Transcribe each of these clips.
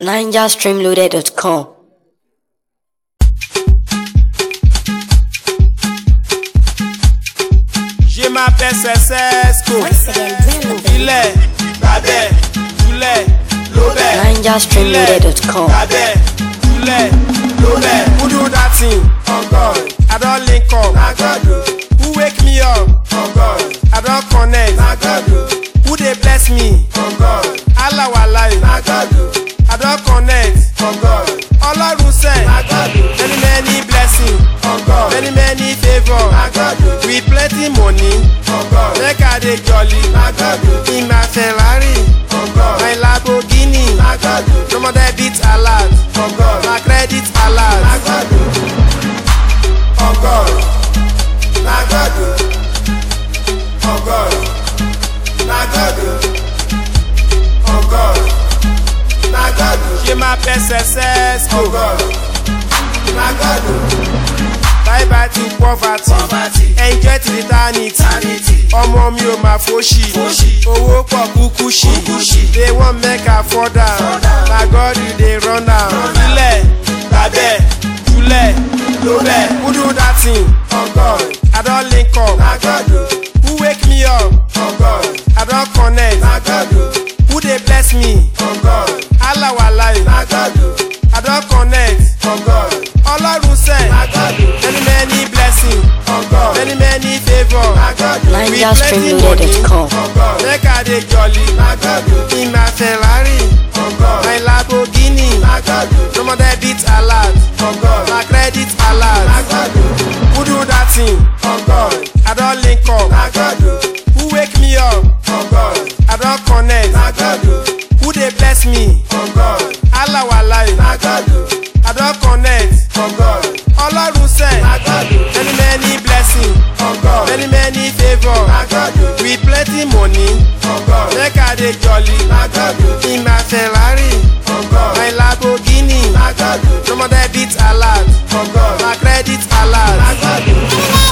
NigerStreamloaded.com. Je m'appelle Cesco. Ilẹ̀, Babẹ̀, Julẹ̀, Lobẹ̀. NigerStreamloaded.com. Babẹ̀, Julẹ̀, Lobẹ̀. Who do that thing? Oh God. I don't link up. Na God o. Who wake me up? Oh God. I don't connect. Na God o. Who dey bless me? Oh God. Allah walai. Na God o. I don't connect. Oh God. Ọlọ́run sẹ́. Na God o. Many many blessings. Oh God. Many many favour. Na God o. With plenty money. Oh God. Make I dey jolly. Na God o. In my Ferrari. Oh God. My Lamborghini. Na God o. No more debit alert. Oh God. My credit alert. Na God o. Oh God. Na God o. Oh God. Na God o. Oh God. Na God o. Je m'appelle Cesco. Oh God. Na God o. Bye bye to poverty. Enjoy to eternity. Ọmọ mi ò máa fòṣì. Owó pọ̀ kúkú ṣì. They wan make I fall down. Na God you dey run am. Ilẹ̀, Babẹ̀, Julẹ̀, Lobẹ̀. Who do that thing? Oh God. I don link up. Na God o. Who wake me up? Oh God. I don connect. Na God o. Who dey bless me? Oh God. Allah walai. Na God o. I don connect. Oh God. Ọlọ́run sẹ́. Na God o. Many many blessings. Oh God. Many many favour. Na God o. NigerStreamloaded.com. Oh God. Make I dey jolly. Na God o. In my Ferrari. Oh God. My Lamborghini. Na God o. No more debit alert. Oh God. My credit alert. Na God o. Who do that thing? Oh God. I don link up. Na God o. Who wake me up? Oh God. I don connect. Na God o. Who dey bless me? Oh God. Allah walai. Na God o. I don connect. Oh God. Ọlọ́run sẹ́. Na God o. Many many blessings. Oh God. Many many favour. Na God o. With plenty money. Oh God. Make I dey jolly. Na God o. In my Ferrari. Oh God. My Lamborghini. Na God o. No more debit alert. Oh God. My credit alert. Na God o.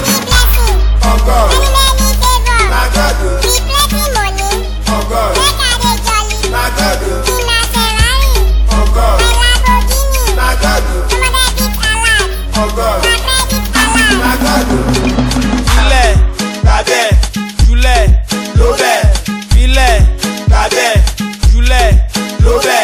Oh God. Na God o. Oh God. Na God o. Oh God. Na God o. Oh God. Na God o. Ilẹ̀, Babẹ̀, Julẹ̀, Lobẹ̀. Ilẹ̀, Babẹ̀, Julẹ̀, Lobẹ̀.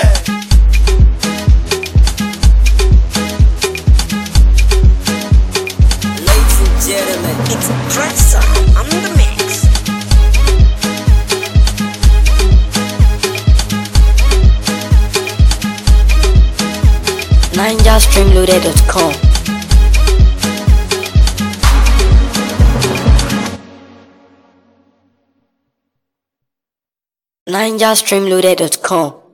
Ladies and gentlemen, it's Pressa on the mix. NigerStreamloaded.com. NigerStreamloaded.com.